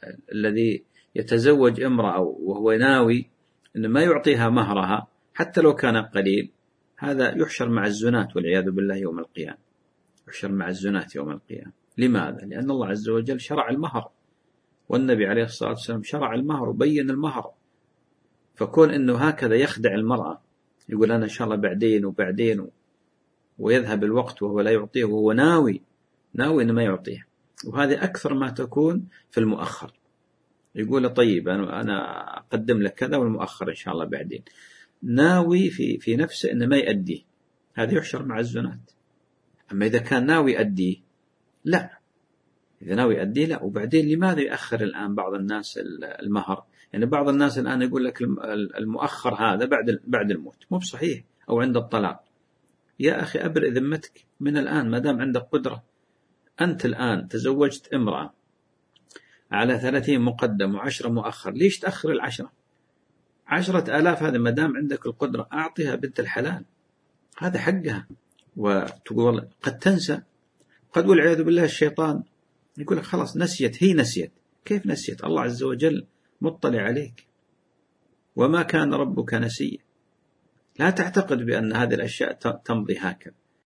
الذي يتزوج امرأة وهو ناوي أنه ما يعطيها مهرها حتى لو كان قليل، هذا يحشر مع الزنات والعياذ بالله يوم القيامة، يحشر مع الزنات يوم القيامة. لماذا؟ لأن الله عز وجل شرع المهر، والنبي عليه الصلاة والسلام شرع المهر وبين المهر. فكون أنه هكذا يخدع المرأة، يقول أنا إن شاء الله بعدين وبعدين، ويذهب الوقت وهو لا يعطيه، وهو ناوي أنه ما يعطيه. وهذه أكثر ما تكون في المؤخر، يقول طيب أنا أقدم لك كذا والمؤخر إن شاء الله بعدين، ناوي في نفسه أنه ما يؤديه، هذا يحشر مع الزنات. أما إذا كان ناوي يؤديه لا، إذا ناوي يؤديه لا. وبعدين لماذا يؤخر الآن بعض الناس المهر؟ يعني بعض الناس الآن يقول لك المؤخر هذا بعد الموت، مو بصحيح، أو عند الطلاق. يا أخي أبرئ ذمتك من الآن، ما دام عندك قدرة. أنت الآن تزوجت امرأة على 30 مقدم و10 مؤخر، ليش تأخر 10,000 هذا؟ ما دام عندك القدرة أعطيها بنت الحلال، هذا حقها. وتقول قد تنسى، قد والعياذ بالله الشيطان يقول لك خلاص نسيت، هي نسيت. كيف نسيت؟ الله عز وجل مطلع عليك، وما كان ربك نسيا. لا تعتقد بأن هذه الأشياء تمضي هكذا.